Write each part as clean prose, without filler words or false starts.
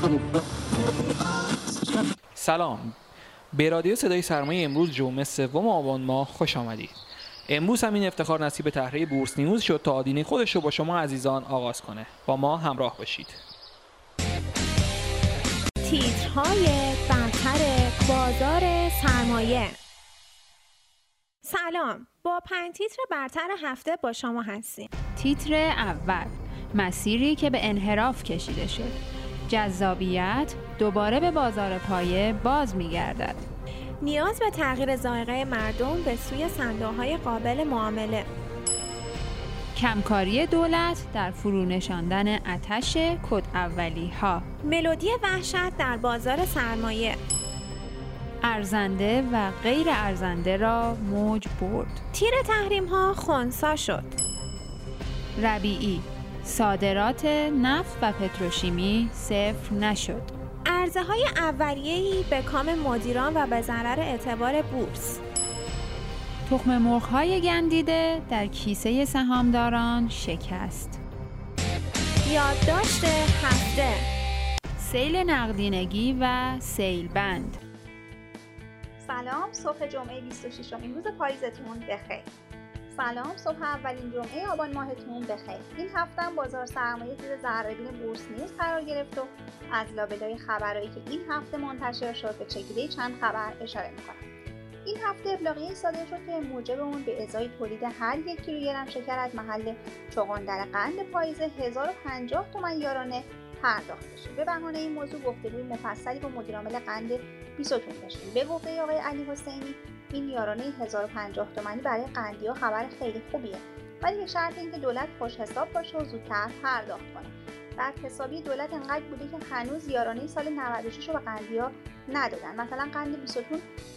سلام، به رادیو صدای سرمایه امروز جمعه 3 آبان ماه خوش آمدید. امروز همین افتخار نصیب تحریه بورس نیوز شد تا آدینه خودش رو با شما عزیزان آغاز کنه. با ما همراه باشید. تیترهای برتر بازار سرمایه. سلام، با 5 تیتر برتر هفته با شما هستیم. تیتر اول، مسیری که به انحراف کشیده شد. جذابیت دوباره به بازار پایه باز می‌گردد. نیاز به تغییر ذائقه مردم به سوی صندوق‌های قابل معامله. کمکاری دولت در فرو نشاندن آتش کد اولی‌ها. ملودی وحشت در بازار سرمایه. ارزنده و غیر ارزنده را موج برد. تیر تحریم‌ها خنثی شد. ربیعی، صادرات نفت و پتروشیمی صفر نشد. عرضه‌های اولیه‌ای به کام مدیران و به ضرر اعتبار بورس. تخم مرغ‌های گندیده در کیسه سهامداران شکست. یادداشت هفته. سیل نقدینگی و سیل بند. سلام، صبح جمعه 26 روز پاییزتون بخیر. سلام، صبح اولین جمعه آبان ماهتون بخیر. این هفته هم بازار سرمایه زیر ذره‌بین بورس نیوز قرار گرفت و از لابلای خبرایی که این هفته منتشر شد به چگیله چند خبر اشاره می‌کنم. این هفته ابلاغیه‌ای صادر شد که موجب اون به ازای تولید هر 1 کیلوگرم شکر از محل چغندر قند پاییزه 1050 تومان یارانه پرداخت بشه. به بهانه این موضوع گفتگوی مفصلی با مدیرعامل قند بیستون داشتیم. به گفته آقای علی حسینی، این یارانه 1050 تومانی برای قندی‌ها خبر خیلی خوبیه، ولی به شرط اینکه دولت خوش حساب باشه و زودتر پرداخت کنه. بعد حسابی دولت انقدر بوده که هنوز یارانه سال 96 رو به قندی‌ها ندادن. مثلا قند بیستون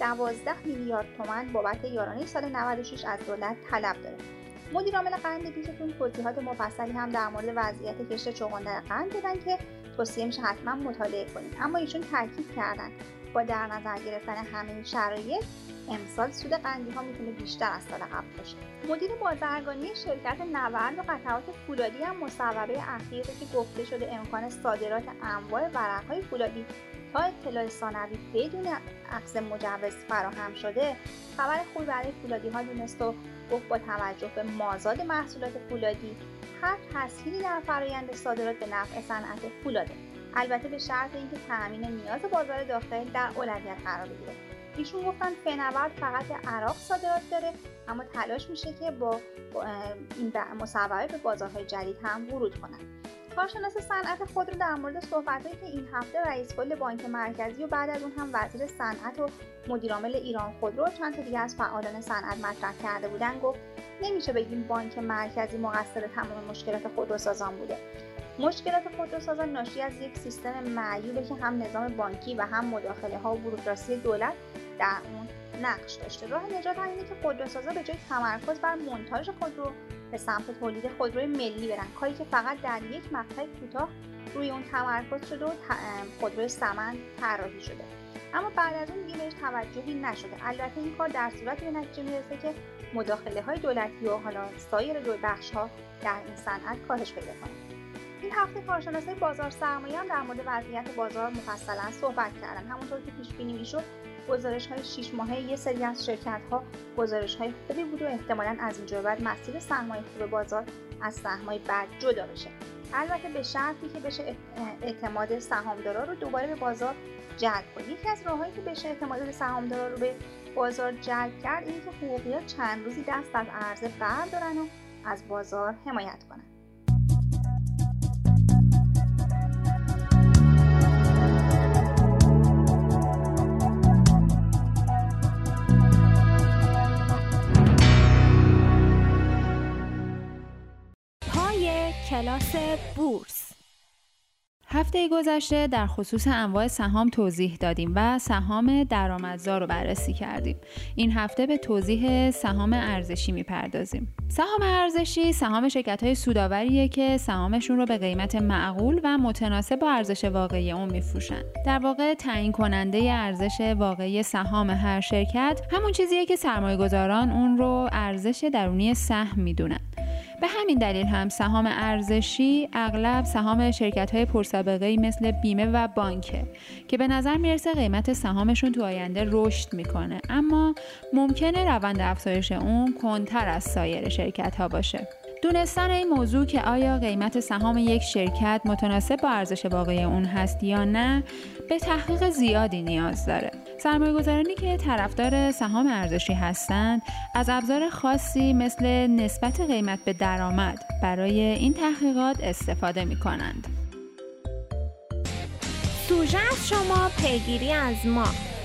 12 میلیارد تومان بابت یارانه سال 96 از دولت طلب داره. مدیر عامل قند بیستون توضیحات مفصلی هم در مورد وضعیت کشت چغندر قند دادن که توصیه میشه حتما مطالعه کنید. اما ایشون تاکید کردن با در نظر گرفتن همه شرایط امسال سود قندی ها میتونه بیشتر از سال قبل باشه. مدیر بازرگانی شرکت نورد و قطعات فولادی هم مصوبه اخیری که گفته شده امکان صادرات انواع ورق‌های فولادی تا اطلاع ثانوی بدون اخذ مجوز فراهم شده خبر خوبی برای فولادی ها دونست و گفت با توجه به مازاد محصولات فولادی هر تسهیلی در فرآیند صادرات به نفع صنعت فولاده، البته به شرط اینکه تامین نیاز بازار داخل در اولویت قرار بگیره. ایشون گفتن فنورد فقط به عراق صادرات داره، اما تلاش میشه که با این مصوبه به بازارهای جدید هم ورود کنن. کارشناس صنعت خودرو در مورد صحبتایی که این هفته رئیس کل بانک مرکزی و بعد از اون هم وزیر صنعت و مدیرعامل ایران خودرو و چند تا دیگه از فعالان صنعت مطرح کرده بودن گفت نمیشه بگیم بانک مرکزی مقصر تمام مشکلات خودروسازان بوده. مشکلات خودروسازان ناشی از یک سیستم معیوبه که هم نظام بانکی و هم مداخله ها و بوروکراسی دولت در اون نقش داشته. راه نجات اینه که خودروسازا به جای تمرکز بر مونتاژ خودرو به سمت تولید خودروی ملی برن، کاری که فقط در یک مقطع کوتاه روی اون تمرکز شده و خودروی ثمن طراحی شده، اما بعد از اون دیگه بهش توجهی نشده. البته این کار در صورتی به نتیجه میرسه که مداخله های دولتی و حالا سایر بخش ها در این صنعت کاهش پیدا کنه. این هفته کارشناسای بازار سرمایه هم در مورد وضعیت بازار مفصلا صحبت کردن. همونطور که پیش بینی میشد گزارش‌های 6 ماهه یه سری از شرکت‌ها گزارش‌های خوبی بود و احتمالاً از اینجا بعد مسیر سهم‌های خوب بازار از سهم‌های بد جدا بشه. البته به شرطی که بشه اعتماد سهامدارا رو دوباره به بازار جلب کنه. یکی از راه‌هایی که بشه اعتماد سهامدارا رو به بازار جلب کرد اینه که حقوقی‌ها چند روزی دست از عرضه بردارن و از بازار حمایت کنن. کلاس بورس. هفته گذشته در خصوص انواع سهام توضیح دادیم و سهام درآمدزا رو بررسی کردیم. این هفته به توضیح سهام ارزشی میپردازیم. سهام ارزشی سهام شرکت‌های سودآوریه که سهامشون رو به قیمت معقول و متناسب با ارزش واقعی اون میفروشن. در واقع تعیین کننده ارزش واقعی سهام هر شرکت همون چیزیه که سرمایه‌گذاران اون رو ارزش درونی سهم میدونن. به همین دلیل هم سهام ارزشی اغلب سهام شرکت‌های پرسابقه‌ای مثل بیمه و بانکه که به نظر میرسه قیمت سهامشون تو آینده رشد میکنه، اما ممکنه روند افزایش اون کندتر از سایر شرکت‌ها باشه. دونستن این موضوع که آیا قیمت سهام یک شرکت متناسب با ارزش واقعی اون هست یا نه به تحقیق زیادی نیاز داره. سرمایه‌گذارانی که طرفدار سهام ارزشی هستند از ابزار خاصی مثل نسبت قیمت به درآمد برای این تحقیقات استفاده می‌کنند. سوژه از شما، پیگیری از ما.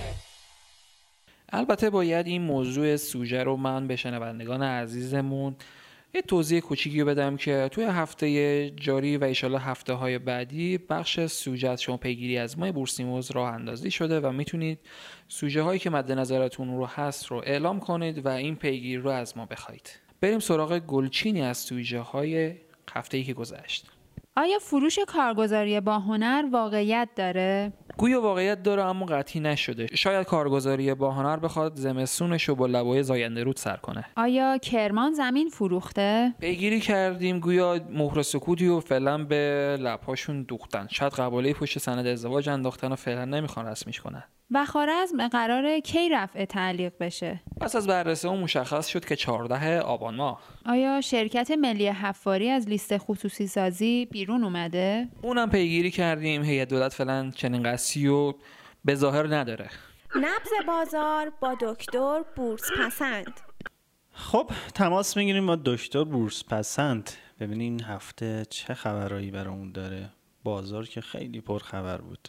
البته باید این موضوع سوژه رو من به شنوندگان عزیزمون یه توضیح کوچیکی بدم که توی هفته جاری و ایشالا هفته های بعدی بخش سوژه از شما، پیگیری از ما بورس نیوز راه اندازی شده و میتونید سوژه هایی که مد نظرتون رو هست رو اعلام کنید و این پیگیری رو از ما بخواید. بریم سراغ گلچینی از سوژه های هفته‌ای که گذشت. آیا فروش کارگزاری با هنر واقعیت داره؟ گویا واقعیت داره اما قطعی نشده. شاید کارگزاری با هنر بخواد زمستونش رو با لوای زاینده رود سر کنه. آیا کرمان زمین فروخته؟ پیگیری کردیم گویا مهر سکوتی و فعلا به لب‌هاشون دوختن. شاید قباله پشت سند ازدواج انداختن و فعلا نمیخوان رسمیش کنن. و خوارزم قراره کی رفع تعلیق بشه؟ پس از بررسی اون مشخص شد که 14 آبان ماه. آیا شرکت ملی حفاری از لیست خصوصی سازی بیرون اومده؟ اونم پیگیری کردیم. هیئت دولت فعلا چنین قصی و به ظاهر نداره. نبض بازار با دکتر بورس پسند. خب تماس میگیریم با دکتر بورس پسند ببینیم این هفته چه خبرایی برامون داره. بازار که خیلی پر خبر بود.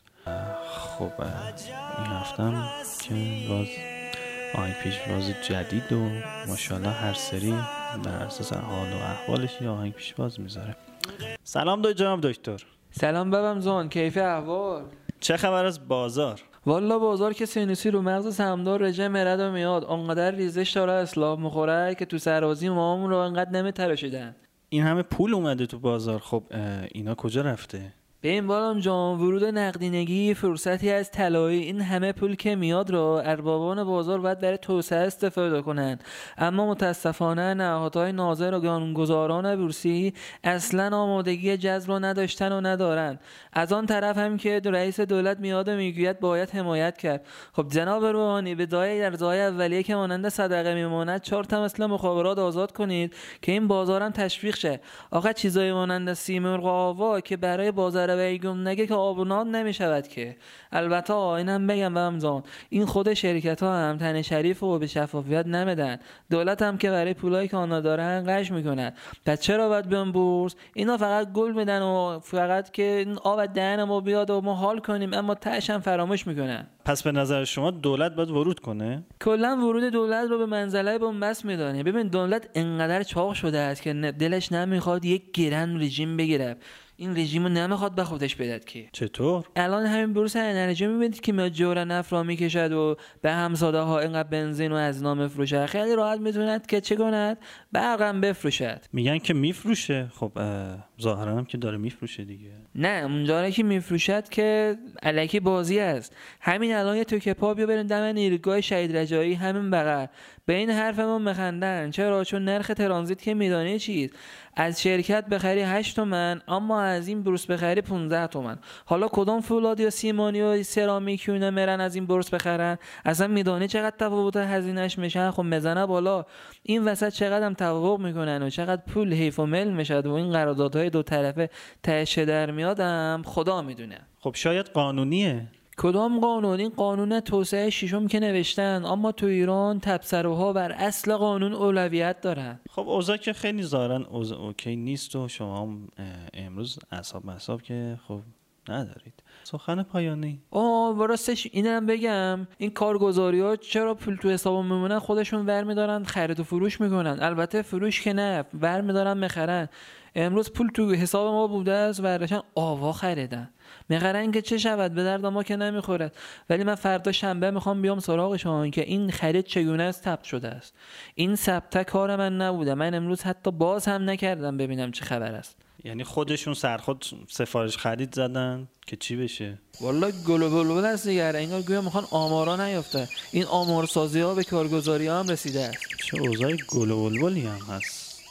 خب این هفته هم که باز آهنگ پیشواز جدید و ماشاءالله هر سری بر اساس حال و احوالش یه آهنگ پیشواز میذاره. سلام جناب دکتر. سلام بابام جان، کیف احوال؟ چه خبر از بازار؟ والا بازار که سینوسی رو مغز سهمدار رژه مرد و میاد، انقدر ریزش داره اسلام میخوره که تو سرازی مامون رو انقدر نمیتراشیدن. این همه پول اومده تو بازار، خب اینا کجا رفته؟ ببین بالام جان، ورود نقدینگی فرصتی از طلایی. این همه پول که میاد رو اربابان بازار باید برای توسعه استفاده کنن، اما متاسفانه نهادهای ناظر و قانونگذاران بورسی اصلا آمادگی جذب رو نداشتن و ندارن. از آن طرف هم که رئیس دولت میاد و میگوید باید حمایت کرد. خب جناب روحانی، بدایه ارزهای اولیه که مانند صدقه میماند 4 تا مثل مخابرات آزاد کنید که این بازارم تشویق شه. آقا چیزای مانند سیمرغ آوا که برای بازار بیگم نگه که آبونات نمیشود که. البته اینم بگم بامزان، این خود شرکت ها هم تن شریف و به شفافیت نمیدن. دولت هم که برای پولایی که آنها دارن قش میکنن. پس چرا باید بیان بورس؟ اینا فقط گل میدن و فقط که این آب دهن ما بیاد و ما حال کنیم، اما تهش هم فراموش میکنن. پس به نظر شما دولت باید ورود کنه؟ کلا ورود دولت رو به منزله بنبست میدانه. ببین دولت انقدر چاق شده است که دلش نمیخواد یک گرن رژیم بگیره. این رژیم رو نمیخواد به خودش بدد که. چطور؟ الان همین بورس انرژی میبینید که میاد جور نفت را میکشد و به همساده ها اینقدر بنزین و هزینه میفروشه. خیلی راحت میتوند که چه کند؟ برقم بفروشد. میگن که میفروشه. خب ظاهرا هم که داره میفروشه دیگه. نه اونجایی که میفروشد که الکی بازی است. همین الان یه توکه پا بیا بریم دم نیروگاه شهید رجایی همین بغل. به این حرفمون میخندن. چرا؟ چون نرخ ترانزیت که میدانی چیست؟ از شرکت بخری 8 تومن، اما از این بورس بخری 15 تومن. حالا کدام فولاد یا سیمانی و سرامیک اینا میرن از این بورس بخرن؟ اصلا میدانی چقدر تفاوت هزینه‌اش میشه؟ خب میزنه بالا. این وسط چقدر هم تفاوت میکنن و چقدر پول حیف و مل میشه و این قراردادهای دو طرفه تهش در میادم خدا میدونه. خب شاید قانونیه. کدام قانون؟ این قانون توسعه ششم که نوشتن، اما تو ایران تبصره‌ها بر اصل قانون اولویت دارن. خب اوضاع که خیلی ظاهرا اوکی نیست و شما هم امروز اعصاب که خب ندارید. سخن پایانی. راستش اینم بگم، این کارگزاری‌ها چرا پول تو حساب میمونن خودشون ور میدارن خرید و فروش میکنن. البته فروش که نه، ور میدارن میخرن. امروز پول تو حساب ما بوده است ورداشن آوا خریدن میخرن که چه شود، به درد ما که نمیخورد. ولی من فردا شنبه میخوام بیام سراغشون که این خرید چگونه است ثبت شده است. این ثبت کار من نبوده. من امروز حتی باز هم نکردم ببینم چه خبر است. یعنی خودشون سرخود سفارش خرید زدن که چی بشه؟ والا گلوبال است دیگه. انگار گویا میخوان آمارا نیافته. این آمارسازی ها به کارگزاری ها هم رسیده است. چه اوضاع گلوبالی هم هست.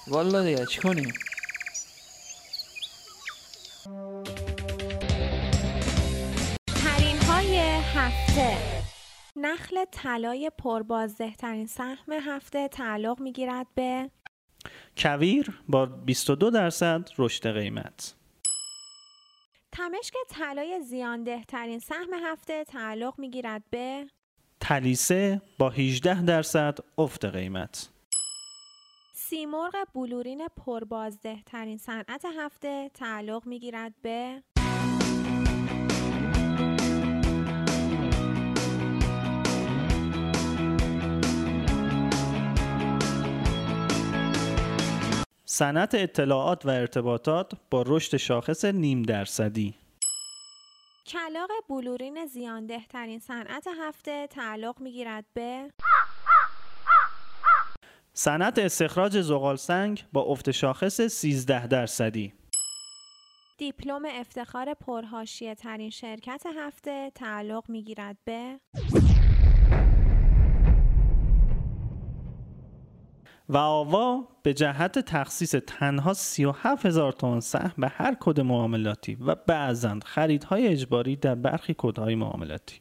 والا دیگه چی کنیم؟ ترین های هفته. نخل طلای پربازده ترین سهم هفته تعلق میگیرد به کویر با 22% رشد قیمت. تمشک طلای زیانده ترین سهم هفته تعلق میگیرد به تلیسه با 18% افت قیمت. سیمرغ بلورین پربازده ترین صنعت هفته تعلق میگیرد به صنعت اطلاعات و ارتباطات با رشد شاخص 0.5%. کلاغ بلورین زیانده ترین صنعت هفته تعلق میگیرد به صنعت استخراج زغالسنگ با افت شاخص 13%. دیپلم افتخار پرحاشیه ترین شرکت هفته تعلق میگیرد به و آوا به جهت تخصیص تنها 37,000 تومان سهم به هر کد معاملاتی و بعضاً خریدهای اجباری در برخی کدهای معاملاتی.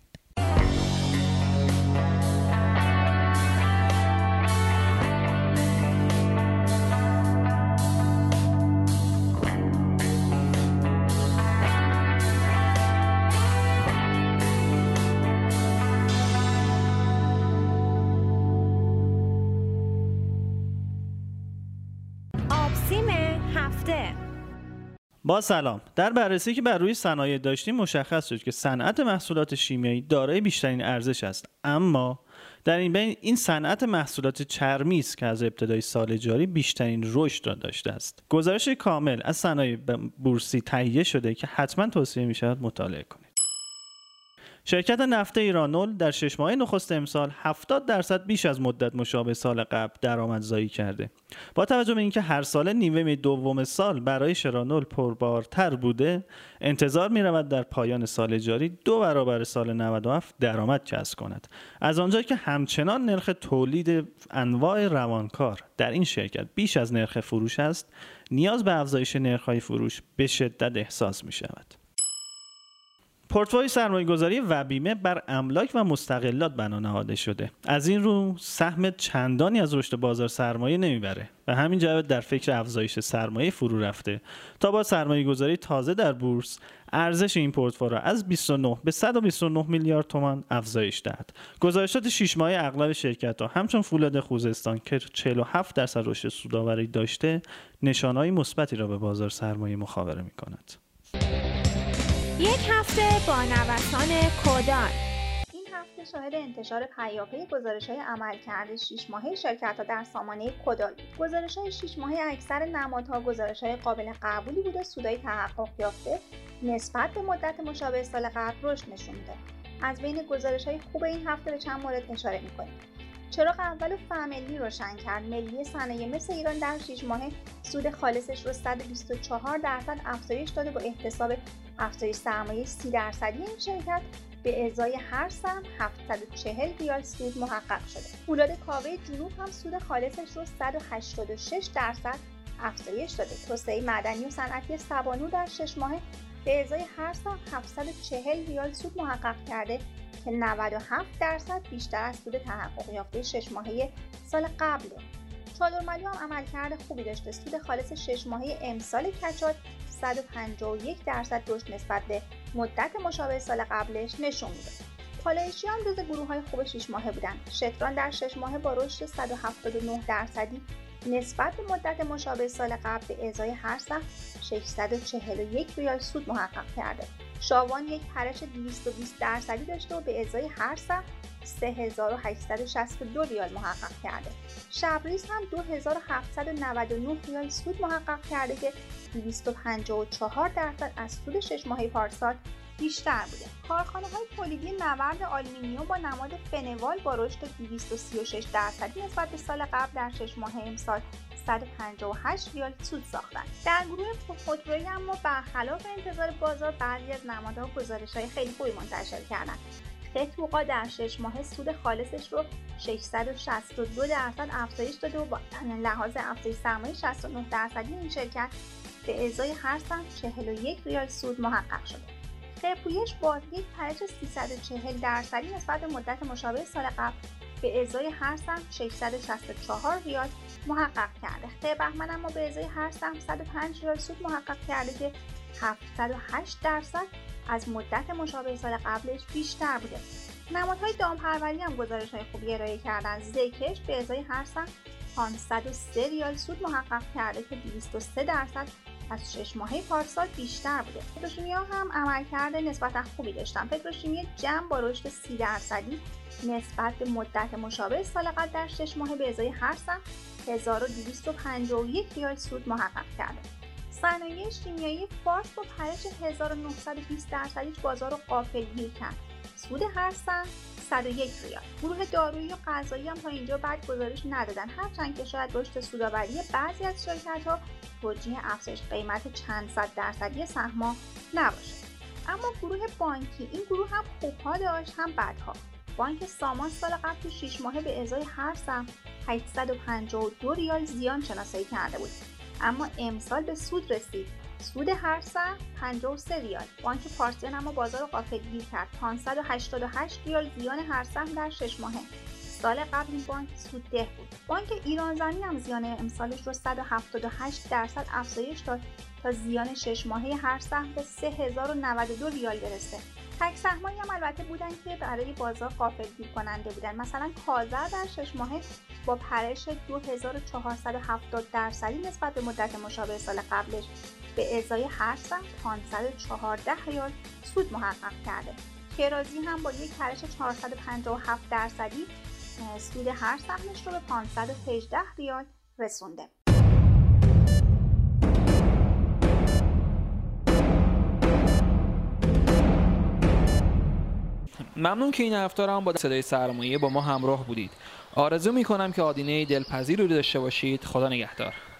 با سلام. در بررسی که بر روی صنایع داشتیم مشخص شد که صنعت محصولات شیمیایی دارای بیشترین ارزش است، اما در این بین این صنعت محصولات چرمی است که از ابتدای سال جاری بیشترین رشد را داشته است. گزارش کامل از صنایع بورسی تهیه شده که حتما توصیه می شود مطالعه کنید. شرکت نفت ایرانول در 6 ماه نخست امسال 70% بیش از مدت مشابه سال قبل درآمدزایی کرده. با توجه به اینکه هر سال نیمه دوم سال برای شرانول پربارتر بوده، انتظار می رود در پایان سال جاری 2 برابر سال 97 درآمد کسب کند. از آنجا که همچنان نرخ تولید انواع روانکار در این شرکت بیش از نرخ فروش است، نیاز به افزایش نرخ‌های فروش به شدت احساس می شود. پورتفوی سرمایه‌گذاری و بیمه بر املاک و مستقلات بنا نهاده شده. از این رو سهم چندانی از رشد بازار سرمایه نمیبره و همین جهت در فکر افزایش سرمایه فرو رفته تا با سرمایه‌گذاری تازه در بورس ارزش این پورتفوی را از 29 به 129 میلیارد تومان افزایش دهد. گزارشات 6 ماهه اغلب شرکت‌ها همچون فولاد خوزستان که 47% رشد سودآوری داشته، نشانه‌های مثبتی را به بازار سرمایه مخابره می‌کند. یک هفته با نوسان کدال. این هفته شاهد انتشار پیاپی گزارش‌های عملکرد 6 ماهه شرکت‌ها در سامانه کدال بود. گزارش‌های 6 ماهه اکثر نمادها گزارش‌های قابل قبولی بوده، سودهای تحقق یافته نسبت به مدت مشابه سال قبل رشد نشون میده. از بین گزارش‌های خوب این هفته به چند مورد اشاره می‌کنیم. چراغ اول فملی روشن کرد. ملی صنایع مثل ایران در 6 ماهه سود خالصش رو 124% افزایش داده با احتساب افزایش سرمایه 30% این شرکت به ازای هر سهم 740 ریال سود محقق شده. فولاد کاوه جنوب هم سود خالصش رو 186% افزایش داده. توسعه معدنی و صنعتی سبانو در 6 ماهه به ازای هر سهم 740 ریال سود محقق کرده که 97% بیشتر از سود تحقق یافته 6 ماهه سال قبله. چادرملو هم عملکرد خوبی داشته. سود خالص 6 ماهه امسال کچاد 151% رشد نسبت به مدت مشابه سال قبلش نشون میده. پالایشی هم جز گروه‌های خوب 6 ماهه بودن. شتران در 6 ماهه با رشد 179% نسبت به مدت مشابه سال قبل به ازای هر سهم 641 ریال سود محقق کرده. شاوان یک پرش 220% داشته و به ازای هر سهم 3862 ریال محقق کرده. شبریز هم 2799 ریال سود محقق کرده که 254% از سود 6 ماهه پارسال بیشتر بوده. کارخانه‌های تولیدی نورد آلومینیوم با نماد فنوال با رشد 236% نسبت به سال قبل در 6 ماهه امسال 158 ریال سود ساختند. در گروه خودرویی اما برخلاف انتظار بازار بعضی از نمادها گزارش‌های خیلی خوبی منتشر کردند. توقا در 6 ماه سود خالصش رو 662% افزایش داده و با لحاظ افزایش سرمایه 69% این شرکت به ازای هر سهم 41 ریال سود محقق شده. خیرپویش با یک پرش 340% نسبت به مدت مشابه سال قبل به ازای هر سهم 664 ریال محقق کرده. خیر بهمن اما به ازای هر سهم 105 ریال سود محقق کرده که 708% از مدت مشابه سال قبلش بیشتر بوده. نمادهای دامپروری هم گزارش‌های خوبی ارائه کردن. زکش به ازای هر سهم 503 ریال سود محقق کرده که 203% از 6 ماهه پارسال بیشتر بوده. پتروشیمیا هم عملکرد نسبتا خوبی داشتن. پتروشیمی جم با رشد 30% نسبت به مدت مشابه سال قبل در 6 ماه به ازای هر سهم 1251 ریال سود محقق کرده. صنایع شیمیایی فارس با پرش 1920% بازار رو غافلگیر کرد. سود هر سهم 101 ریال. گروه دارویی و غذایی هم تا اینجا بعد گزارش ندادن، هرچند که شاید رشد سودآوری بعضی از شرکت‌ها توجیه افزایش قیمت چند صد درصدی سهم‌ها نباشه. اما گروه بانکی، این گروه هم خوب‌ها داشت هم بدها. بانک سامان سال قبل تو 6 ماهه به ازای هر سهم 852 ریال زیان شناسایی کرده بود، اما امسال به سود رسید. سود هر سهم 53 ریال. بانک پارسیان اما بازار رو غافلگیر کرد. 588 ریال زیان هر سهم در 6 ماهه. سال قبل این بانک سودده بود. بانک ایران زمین هم زیان امسالش رو 178% افزایش داد تا زیان 6 ماهه هر سهم به 3092 ریال برسه. تک سهمایی هم البته بودن که برای بازار غافلگیر کننده بودن. مثلا کازر در 6 ماهه با پرش 2470% نسبت به مدت مشابه سال قبلش به ازای هر سهم 514 ریال سود محقق کرده. کرازی هم با یک پرش 457% سود هر سهمش رو به 518 ریال رسونده. ممنون که این هفته هم با صدای سرمایه با ما همراه بودید. آرزو میکنم که آدینه دلپذیری رو داشته باشید. خدا نگهدار.